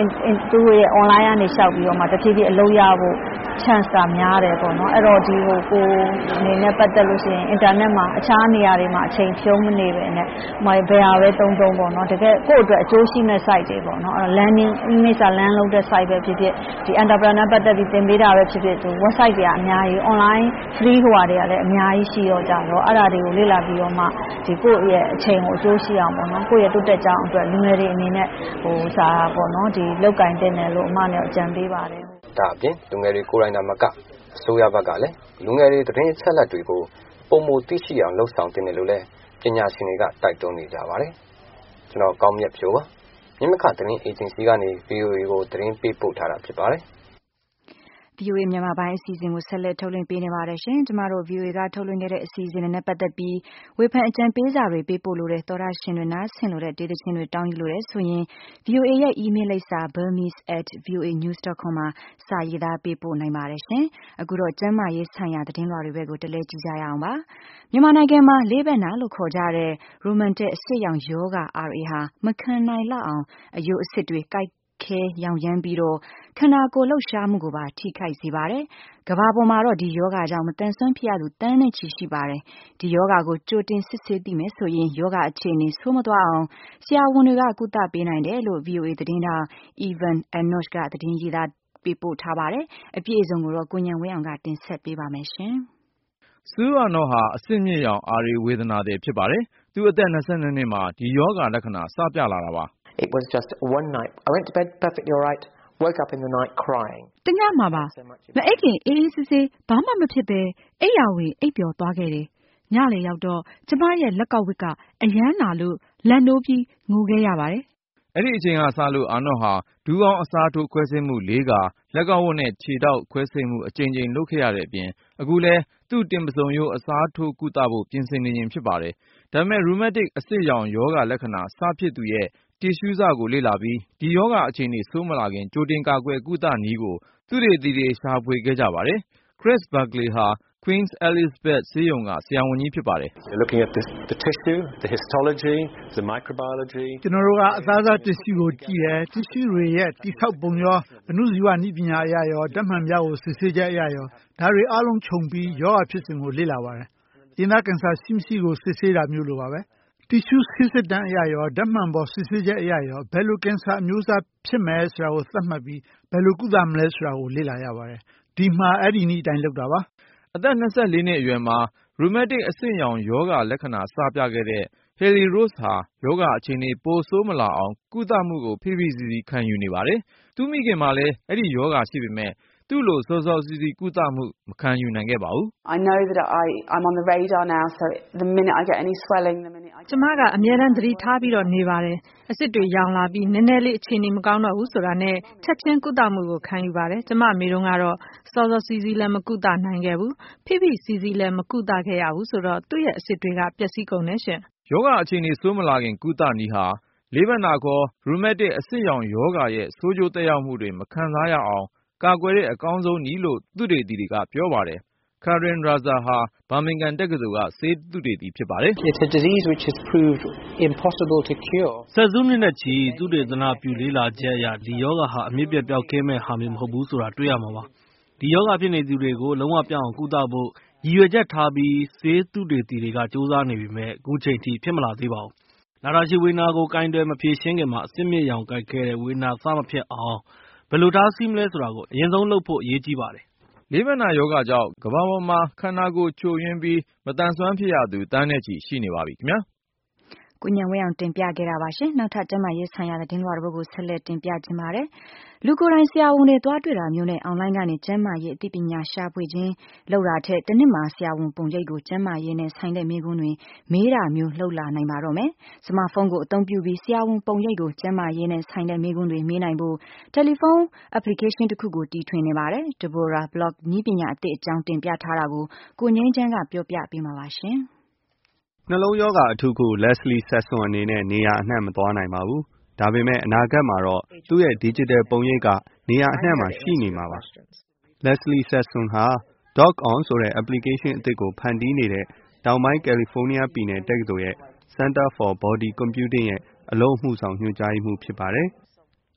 သူတို့ရဲ့ online ကနေလျှောက်ပြီးတော့မှတဖြည်းဖြည်းအလုပ်ရဖို့ chance ကများတယ်ပေါ့နော်အဲ့တော့ဒီဟိုကိုအနေနဲ့ပတ်သက်လို့ရှိရင် internet မှာအခြားနေရာတွေမှာအချိန်ဖြုံးမနေပဲနဲ့ဟိုဘယ်ဟာပဲတုံးတုံးပေါ့နော်တကယ်ကိုယ့်အတွက်အကျိုးရှိမဲ့ site တွေပေါ့နော်အဲ့တော့ landing image က land လုပ်တဲ့ site ပဲဖြစ်ဖြစ်ဒီ entrepreneur ပတ်သက်ပြီးသင်ပေးတာပဲဖြစ်ဖြစ်သူ website တွေကအများကြီး online free ဟိုဟာတွေကလည်းအများကြီးရှိတော့ကြတော့အဲ့ဒါတွေကိုလေ့လာပြီးတော့မှဒီကိုယ့်ရဲ့အချိန်ကိုအကျိုးရှိအောင်ပေါ့နော်ကိုယ့်ရဲ့တိုးတက်ကြအောင်အတွက်လူငယ်တွေအနေနဲ့ဟိုစာပေါ့နော်ဒီလောက်ကင်တင်တယ်လို့အမနဲ့အကြံပေးပါတယ်ဒါအပြင်လူငယ်တွေကိုယ်တိုင်သာမကအစိုးရဘက်ကလည်းလူငယ်တွေသတင်းအချက်အလက်တွေကိုပုံမသိရှိအောင်လှုပ်ဆောင်တင်တယ်လို့လည်းပညာရှင်တွေကတိုက်တွန်းနေကြပါတယ်ကျွန်တော်ကောင်းမြတ်ဖြိုးပါမြင့်မခသတင်းအေဂျင်စီကနေ ဗီအိုအေ ကိုသတင်းပေးပို့ထားတာဖြစ်ပါတယ်ဗီအိုအေ မြန်မာပိုင်းအစီအစဉ်ကိုဆက်လက်ထုတ်လွှင့်ပေးနေပါတယ်ရှင်။ကျမတို့ ဗီအိုအေ ကထုတ်လွှင့်ခဲ့တဲ့အစီအစဉ်တွေနဲ့ပတ်သက်ပြီးဝေဖန်အကြံပေးစာတွေပေးပို့လို့တဲ့သောတရှင်တွေနားဆင်လို့တဲ့ဒေသချင်းတွေတောင်းယူလို့တဲ့ဆိုရင် ဗီအိုအေ ရဲ့ email လိပ်စာ burmese at voanews dot com မှာစာရေးသားပေးပို့နိုင်ပါတယ်ရှင်။အခုတော့ကျန်းမာရေးဆိုင်ရာသတင်းလွှာတွေဘက်ကိုတလဲကြည့်ကြရအောင်ပါ။မြန်မာနိုင်ငံမှာလေးဘက်နာလို့ခေါ်ကြတဲ့ romantic အစစ်ရောင်ယောဂ R A ဟာမခံနိုင်လောက်အောင်အယိုးအစစ်တွေကိုက်ခဲရောင်ရမ်းပြီးတော့ခန္ဓာကိုယ်လှုပ်ရှားမှုကိုပါထိခိုက်စေပါတယ်။ကမ္ဘာပေါ်မှာတော့ဒီယောဂကြောင့်မတန်ဆွမ်းဖြစ်ရသူတန်းနဲ့ချီရှိပါတယ်။ဒီယောဂကိုကြိုတင်စစ်ဆေးသိမယ်ဆိုရင်ယောဂအခြေအနေဆိုးမသွားအောင်ဆရာဝန်တွေကကုသပေးနိုင်တယ်လို့ ဗီအိုအေ သတင်းထောက် Evan Enoch ကသတင်းရေးသားပေးပို့ထားပါတယ်။အပြည့်အစုံကိုတော့ကိုဉာဏ်ဝင်းအောင်ကတင်ဆက်ပေးပါမယ်ရှင်။စူးအာနော့ဟာအဆစ်မြင့်ရောင်အာရီဝေဒနာတွေဖြစ်ပါတယ်။သူအသက်၂၂နှစ်မှာဒီယောဂလက္ခဏာစပြလာတာပါ။ It was just one night. I went to bed perfectly all right. Woke up in the night crying. တညမှာပါမအိတ်ခင်အေးအေးဆေးဆေးဘာမှမဖြစ်ပဲအိပ်ရာဝင်အိပ်ပျော်သွားခဲ့တယ်။ညလေရောက်တော့ကျမရဲ့လက်ကောက်ဝစ်ကအယမ်းနာလို့လက်နိုးပြီးငိုခဲ့ရပါတယ်။အဲ့ဒီအချိန်ကစလို့အာနော့ဟာဒူးကောင်းအစားထိုးခွဲစိတ်မှုလေးကလက်ကောက်ဝစ်နဲ့ခြေထောက်ခွဲစိတ်မှုအကြိမ်ကြိမ်လုပ်ခဲ့ရတဲ့အပြင်အခုလဲသူ့တင်ပစုံရိုးအစားထိုးကုသဖို့ပြင်ဆင်နေခြင်းဖြစ်ပါတယ်။ဒါပေမဲ့ rheumatic အစစ်ရောင်ယောဂလက္ခဏာစဖြစ်သူရဲ့တီရှူးစကိုလေ့လာပြီးဒီယောဂအခြေအနေဆိုးမလာခင်ကြိုတင်ကာကွယ်ကုသနည်းကိုသူတေသီတွေရှာဖွေခဲ့ကြပါတယ်။ Chris Buckley ဟာ Queen Elizabeth ဆေးရုံကဆရာဝန်ကြီးဖြစ်ပါတယ်။ Looking at the, the tissue, the histology, the microbiology. ကျွန်တော်တို့ကအသားစားတစ်ရှူကိုကြည့်တယ်။တစ်ရှူတွေရဲ့တိဆောက်ပုံရောအဏုဇီဝနည်းပညာအရရောဓာတ်မှန်ပြကိုစစ်ဆေးချက်အရရောဒါတွေအားလုံးခြုံပြီးယောဂဖြစ်စဉ်ကိုလေ့လာပါတယ်။ရင်သားကင်ဆာရှိမရှိကိုစစ်ဆေးတာမျိုးလိုပါပဲ။တီရှူးစစ်စစ်တမ်းအရရောဓာတ်မှန်ပေါ်စစ်ဆေးချက်အရရောဘယ်လိုကင်ဆာအမျိုးအစားဖြစ်မယ်ဆိုတာကိုသတ်မှတ်ပြီးဘယ်လိုကုသမလဲဆိုတာကိုလေ့လာရပါတယ်။ဒီမှာအဲ့ဒီနည်းအတိုင်းလုပ်တာပါ။အသက်၂၄နှစ်အရွယ်မှာ rheumatic အဆစ်ရောင်ယောဂလက္ခဏာစပြခဲ့တဲ့ Haley Rose ဟာယောဂအခြေအနေပိုဆိုးမလာအောင်ကုသမှုကိုဖိဖိစီးစီးခံယူနေပါတယ်။သူမိခင်မှာလည်းအဲ့ဒီယောဂရှိပေမဲ့သူ့လိုစောစောစီးစီးကုသမှုမခံယူနိုင်ခဲ့ပါဘူး။ I know that I I'm on the radar now so the minute I get any swelling the minute I ကျမကအမြဲတမ်းသတိထားပြီးတော့နေပါတယ်။အစစ်တွေရောင်လာပြီးနည်းနည်းလေးအခြေအနေမကောင်းတော့ဘူးဆိုတာနဲ့ချက်ချင်းကုသမှုကိုခံယူပါတယ်။ကျမအမေတို့ကတော့စောစောစီးစီးလည်းမကုသနိုင်ခဲ့ဘူး။ဖိဖိစီးစီးလည်းမကုသခဲ့ရဘူးဆိုတော့သူ့ရဲ့အစစ်တွေကပျက်စီးကုန်နေရှင်။ယောဂအခြေအနေဆိုးမလာခင်ကုသနည်းဟာလေးဘက်နာခေါ် rheumatic အစစ်ရောင်ယောဂရဲ့ဆိုးကျိုးသက်ရောက်မှုတွေမခံစားရအောင်ကာကွယ်တဲ့အကောင်းဆုံးနည်းလို့သုတေသီတွေကပြောပါတယ်။ Karen Raza ဟာ Birmingham တက္ကသိုလ်ကဆေးသုတေသီဖြစ်ပါတယ်။ It's a disease which is proved impossible to cure. ဆယ်စုနှစ်နဲ့ချီသုတေသနပြုလေ့လာချက်အရဒီယောဂဟာအမြင့်ပြတ်ပျောက်ကင်းမဲ့ဟာမျိုးမဟုတ်ဘူးဆိုတာတွေ့ရမှာပါ။ဒီယောဂဖြစ်နေသူတွေကိုလုံးဝပြောင်းအောင်ကုသဖို့ရည်ရွယ်ချက်ထားပြီးဆေးသုတေသီတွေကစူးစမ်းနေပေမဲ့အခုချိန်ထိဖြစ်မလာသေးပါဘူး။နာတာရှည်ဝေဒနာကိုကင်တွယ်မဖြေရှင်းခင်မှာအစစ်မြစ်ရောင်ကိုက်ခဲတဲ့ဝေဒနာစမဖြစ်အောင်ဘယ်လိုတားဆီးမလဲဆိုတာကိုအရင်ဆုံးလုပ်ဖို့အရေးကြီးပါတယ်။လေးဘက်နာယောဂကြောင့်ကမ္ဘာပေါ်မှာခန္ဓာကိုယ်ချို့ယွင်းပြီးမတန်ဆွမ်းဖြစ်ရသူတန်းနဲ့ချီရှိနေပါပြီခင်ဗျာ။ကိုဉာဏ်ဝင်းအောင်တင်ပြခဲ့တာပါရှင်။နောက်ထပ်ကျန်းမာရေးဆိုင်ရာသတင်းလွှာတွေကိုဆက်လက်တင်ပြခြင်းပါတယ်။လူကိုယ်တိုင်ဆရာဝန်တွေသွားတွေ့တာမျိုးနဲ့အွန်လိုင်းကနေကျန်းမာရေးအသိပညာရှာဖွေခြင်းလုပ်တာထက်တစ်နှစ်မှာဆရာဝန်ပုံရိပ်ကိုကျန်းမာရေးနဲ့ဆိုင်တဲ့မေးခွန်းတွေမေးတာမျိုးလှုပ်လာနိုင်ပါတော့မယ်။စမတ်ဖုန်းကိုအသုံးပြုပြီးဆရာဝန်ပုံရိပ်ကိုကျန်းမာရေးနဲ့ဆိုင်တဲ့မေးခွန်းတွေမေးနိုင်ဖို့တယ်လီဖုန်း application တစ်ခုကိုတီထွင်နေပါတယ်။ Deborah Block နည်းပညာအသစ်အကြောင်းတင်ပြထားတာကိုကိုငြိမ်းချမ်းကပြောပြပေးမှာပါရှင်။နှလုံးရောဂါအထူးကု Leslie Sasson အနေနဲ့နေရာအနှံ့မသွားနိုင်ပါဘူး။ဒါပေမဲ့အနာဂတ်မှာတော့သူ့ရဲ့ digital ပုံရိပ်ကနေရာအနှံ့မှာရှိနေမှာပါ။ Leslie Sasson ဟာ DocOn ဆိုတဲ့ application အသစ်ကိုဖန်တီးနေတဲ့တောင်ပိုင်းကယ်လီဖိုးနီးယားပြည်နယ်တက္ကသိုလ်ရဲ့ Center for Body Computing ရဲ့အလုပ်အမှုဆောင်ညွှန်ကြားရေးမှူးဖြစ်ပါတယ်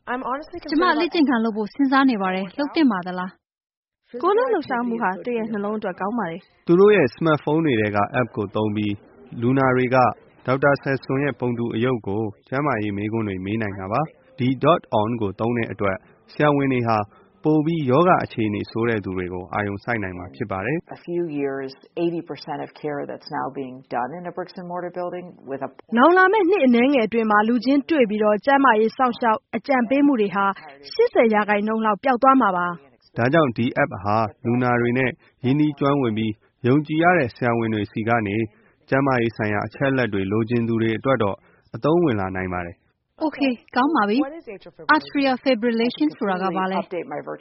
ကျမလေ့ကျင့်ခန်းလုပ်ဖို့စဉ်းစားနေပါတယ်။လုပ်သင့်ပါသလား။ကိုယ်လုံးလှုပ်ရှားမှုဟာတည့်ရဲ့နှလုံးအတွက်ကောင်းပါတယ်။သူတို့ရဲ့ smartphone တွေက app ကိုသုံးပြီးလူနာတွေကဒေါက်တာဆက်ဆွန်ရဲ့ပုံတူအယုတ်ကိုကျန်းမာရေးမေးခွန်းတွေမေးနိုင်တာပါ။ဒီ .on ကိုသုံးတဲ့အတွက်ဆရာဝန်တွေဟာပိုပြီးယောဂအခြေအနေဆိုးတဲ့သူတွေကိုအာရုံစိုက်နိုင်မှာဖြစ်ပါတယ်။ A few years, eighty percent of care that's now being done in a bricks and mortar building with a နောင်လာမယ့်နှစ်အနည်းငယ်အတွင်းမှာလူချင်းတွေ့ပြီးတော့ကျန်းမာရေးစောင့်ရှောက်အကြံပေးမှုတွေဟာeightyရာခိုင်နှုန်းလောက်ပျောက်သွားမှာပါ။ဒါကြောင့်ဒီ app ဟာလူနာတွေနဲ့ရင်းနှီးကျွမ်းဝင်ပြီးယုံကြည်ရတဲ့ဆရာဝန်တွေစီကနေကျန်းမာရေးဆိုင်ရာအချက်အလက်တွေလိုချင်သူတွေအတွက်တော့အသုံးဝင်လာနိုင်ပါတယ်။ Okay ကောင်းပါပြီ။ Atrial fibrillation ဆိုတာကဘာလဲ။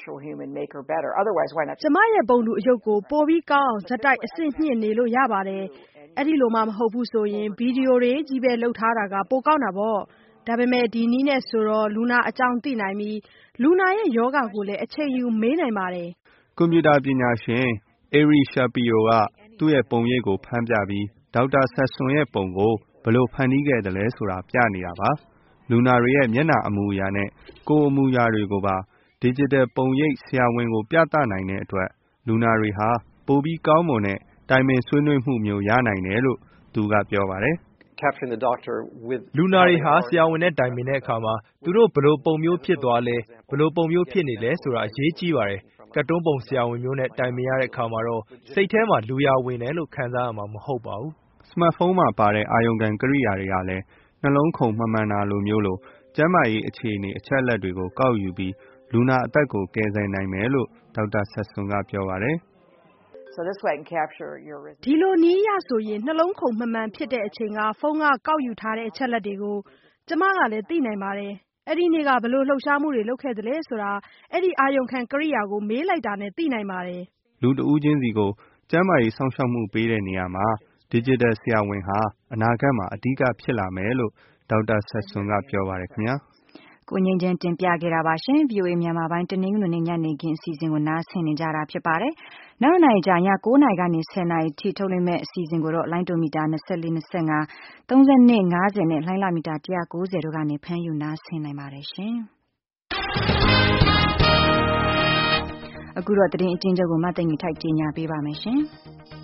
ကျမရဲ့ပုံတူအယုတ်ကိုပိုပြီးကောင်းအောင်ဇက်တိုက်အဆင့်မြှင့်နေလို့ရပါတယ်။အဲ့ဒီလိုမှမဟုတ်ဘူးဆိုရင်ဗီဒီယိုတွေကြီးပဲလုပ်ထားတာကပိုကောင်းတာပေါ့။ဒါပေမဲ့ဒီနည်းနဲ့ဆိုတော့လူနာအကြောင်းသိနိုင်ပြီးလူနာရဲ့ယောဂကိုလည်းအချိန်ယူမေးနိုင်ပါတယ်။ကွန်ပျူတာပညာရှင် Ari Shapiro ကသူ့ရဲ့ပုံရိပ်ကိုဖမ်းပြပြီးဒေါက်တာဆက်ဆွန်ရဲ့ပုံကိုဘယ်လိုဖန်တီးခဲ့တယ်လဲဆိုတာပြနေတာပါ။လူနာတွေရဲ့မျက်နှာအမူအရာနဲ့ကိုယ်အမူအရာတွေကိုပါ digital ပုံရိပ်ဆရာဝန်ကိုပြသနိုင်တဲ့အတွက်လူနာတွေဟာပိုပြီးကောင်းမွန်တဲ့တိုင်ပင်ဆွေးနွေးမှုမျိုးရနိုင်တယ်လို့သူကပြောပါတယ်။လူနာတွေဟာဆရာဝန်နဲ့တိုင်ပင်တဲ့အခါမှာသူတို့ဘယ်လိုပုံမျိုးဖြစ်သွားလဲဘယ်လိုပုံမျိုးဖြစ်နေလဲဆိုတာအရေးကြီးပါတယ်။ကတ်တုံးပုံဆရာဝန်မျိုးနဲ့တိုင်ပင်ရတဲ့အခါမှာတော့စိတ်ထဲမှာလူရဝင်တယ်လို့ခံစားရမှာမဟုတ်ပါဘူး။ Smartphone မှာပါတဲ့အာရုံခံကိရိယာတွေကလည်းနှလုံးခုန်မှန်မှန်တာလိုမျိုးလို့ကျန်းမာရေးအခြေအနေအချက်အလက်တွေကိုကောက်ယူပြီးလူနာအသက်ကိုကယ်ဆယ်နိုင်မယ်လို့ဒေါက်တာဆက်ဆွန်ကပြောပါတယ်။ So this way I can capture your ဒီလိုနည်းရဆိုရင်နှလုံးခုန်မှန်မှန်ဖြစ်တဲ့အချိန်ကဖုန်းကကောက်ယူထားတဲ့အချက်လက်တွေကိုကျမကလည်းသိနိုင်ပါတယ်။အဲ့ဒီနေ့ကဘယ်လိုလှုပ်ရှားမှုတွေလုပ်ခဲ့သလဲဆိုတာအဲ့ဒီအာရုံခံကိရိယာကိုမေးလိုက်တာနဲ့သိနိုင်ပါတယ်။လူတဦးချင်းစီကိုကျန်းမာရေးစောင့်ရှောက်မှုပေးတဲ့နေရာမှာ digital ဆရာဝန်ဟာအနာဂတ်မှာအဓိကဖြစ်လာမယ်လို့ဒေါက်တာဆက်ဆွန်ကပြောပါတယ်ခင်ဗျာ။ကိုငင်းချင်းတင်ပြခဲ့တာပါရှင်။ V O A မြန်မာပိုင်းတနင်္ဂနွေနေ့ညနေခင်းအစီအစဉ်ကိုနားဆင်နေကြတာဖြစ်ပါတယ်။နောက်နိုင်ကြညnineနာရီကနေtenနာရီထိထုတ်လွှင့်မဲ့အစီအစဉ်ကိုတော့လိုင်းဒိုမီတာtwenty-four, twenty-five, thirtyနဲ့လိုင်းလာမီတာone ninetyတို့ကနေဖမ်းယူနားဆင်နိုင်ပါတယ်ရှင်။အခုတော့သတင်းအကျဉ်းချုပ်ကိုမသိင်္ဂီထိုက်ကြေညာပေးပါမယ်ရှင်။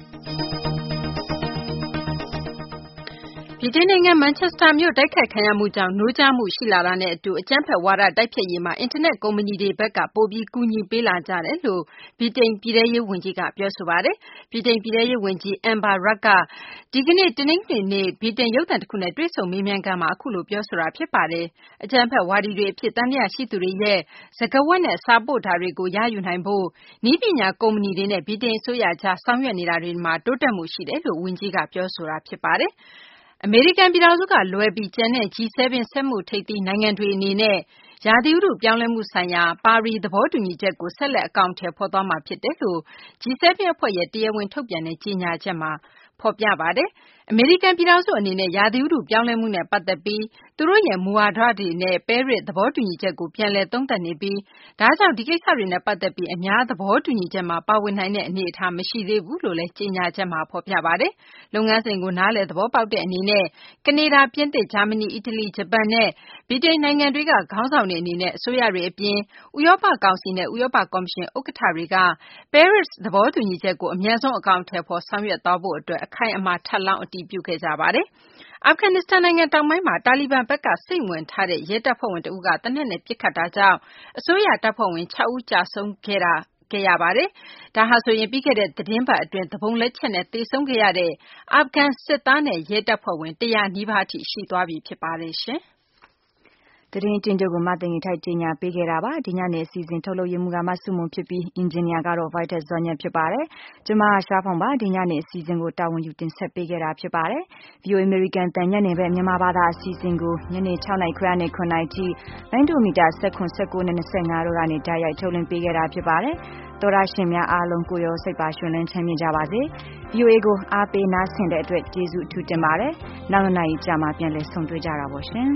ဗြိတိန်နိုင်ငံမန်ချက်စတာမြို့တိုက်ခိုက်ခံရမှုကြောင့်နှိုးကြားမှုရှိလာတာနဲ့အတူအကြမ်းဖက်ဝါဒတိုက်ဖျက်ရေးမှာအင်တာနက်ကုမ္ပဏီတွေဘက်ကပိုပြီးကူညီပေးလာကြတယ်လို့ဗြိတိန်ပြည်ထရေးဝန်ကြီးကပြောဆိုပါတယ်။ဗြိတိန်ပြည်ထရေးဝန်ကြီး Amber Rudd ကဒီကနေ့တနင်္ဂနွေနေ့ဗြိတိန်ရုပ်သံတစ်ခုနဲ့တွေ့ဆုံမေးမြန်းခန်းမှာအခုလိုပြောဆိုတာဖြစ်ပါတယ်။အကြမ်းဖက်ဝါဒီတွေအဖြစ်တန်တရားရှိသူတွေရဲ့စကားဝတ်နဲ့စာပို့တာတွေကိုရယူနိုင်ဖို့နည်းပညာကုမ္ပဏီတွေနဲ့ဗြိတိန်အစိုးရကြားဆောင်ရွက်နေတာတွေမှာတိုးတက်မှုရှိတယ်လို့ဝန်ကြီးကပြောဆိုတာဖြစ်ပါတယ်။အမေရိကန်ပြည်ထောင်စုကလွဲပြီးကျန်တဲ့ G seven စက်မှုထိပ်သီးနိုင်ငံတွေအနေနဲ့ရာသီဥတုပြောင်းလဲမှုဆိုင်ရာပါရီသဘောတူညီချက်ကိုဆက်လက်အကောင်အထည်ဖော်သွားမှာဖြစ်တယ်လို့ G seven အဖွဲ့ရဲ့တရားဝင်ထုတ်ပြန်တဲ့ကြေညာချက်မှာဖော်ပြပါတယ်။အမေရိကန်ပြည်ထောင်စုအနေနဲ့ရာသီဥတုပြောင်းလဲမှုနဲ့ပတ်သက်ပြီးသူတို့ရဲ့မူဝါဒတွေနဲ့ပဲရစ်သဘောတူညီချက်ကိုပြန်လည်သုံးသပ်နေပြီးဒါကြောင့်ဒီကိစ္စတွေနဲ့ပတ်သက်ပြီးအများသဘောတူညီချက်မှာပါဝင်နိုင်တဲ့အနေအထားမရှိသေးဘူးလို့လည်းကြေညာချက်မှာဖော်ပြပါတယ်။လုပ်ငန်းစဉ်ကိုနားလည်သဘောပေါက်တဲ့အနေနဲ့ကနေဒါ၊ပြင်သစ်၊ဂျာမနီ၊အီတလီ၊ဂျပန်နဲ့ဗြိတိန်နိုင်ငံတွေကခေါင်းဆောင်တွေအနေနဲ့အစိုးရတွေအပြင်ဥရောပကောင်စီနဲ့ဥရောပကော်မရှင်ဥက္ကဋ္ဌတွေကပဲရစ်သဘောတူညီချက်ကိုအမြန်ဆုံးအကောင်အထည်ဖော်ဆောင်ရွက်သွားဖို့အတွက်အခိုင်အမာထပ်လောင်းအတည်ပြုခဲ့ကြပါတယ်။အာဖဂန်နစ္စတန်နိုင်ငံတောင်ပိုင်းမှာတာလီဘန်ဘက်ကစိတ်ဝင်ထားတဲ့ရဲတပ်ဖွဲ့ဝင်တဦးကသေနတ်နဲ့ပစ်ခတ်တာကြောင့်အစိုးရတပ်ဖွဲ့ဝင်sixဦးကြာဆုံးခဲ့တာခဲ့ရပါတယ်။ဒါဟာဆိုရင်ပြီးခဲ့တဲ့သတင်းပတ်အတွင်းသဘုံလက်ချက်နဲ့သေဆုံးခဲ့ရတဲ့အာဖဂန်စစ်သားနဲ့ရဲတပ်ဖွဲ့ဝင်one hundredနီးပါးထိရှိသွားပြီဖြစ်ပါတယ်ရှင်။သတင်းကျဉ်းချုပ်ကိုမသိင်္ဂီထိုက်ကြေညာပေးခဲ့တာပါဒီညနေအစီအစဉ်ထုတ်လုပ်ရမှုကမဆုမွန်ဖြစ်ပြီးအင်ဂျင်နီယာကတော့ Vital Zanya ဖြစ်ပါတယ်ကျွန်မရှားဖောင်ပါဒီညနေအစီအစဉ်ကိုတာဝန်ယူတင်ဆက်ပေးခဲ့တာဖြစ်ပါတယ် V O A American တန်ညက်နေပဲမြန်မာဘာသာအစီအစဉ်ကိုညနေsixနာရီခွဲနဲ့nineနာရီထိလိုင်းဒိုမီတာseven, nineteenနဲ့twenty-fiveတို့ကနေဓာတ်ရိုက်ထုတ်လွှင့်ပေးခဲ့တာဖြစ်ပါတယ်တော်ရရှင်များအားလုံးကိုရောစိတ်ပါရှင်လန်းချမ်းမြေ့ကြပါစေ V O A ကိုအားပေးနားဆင်တဲ့အတွက်ကျေးဇူးအထူးတင်ပါတယ်နောက်နှစ်နာရီကြာမှပြန်လည်ဆုံတွေ့ကြတာပါရှင်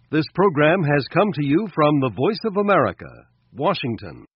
This program has come to you from the Voice of America, Washington.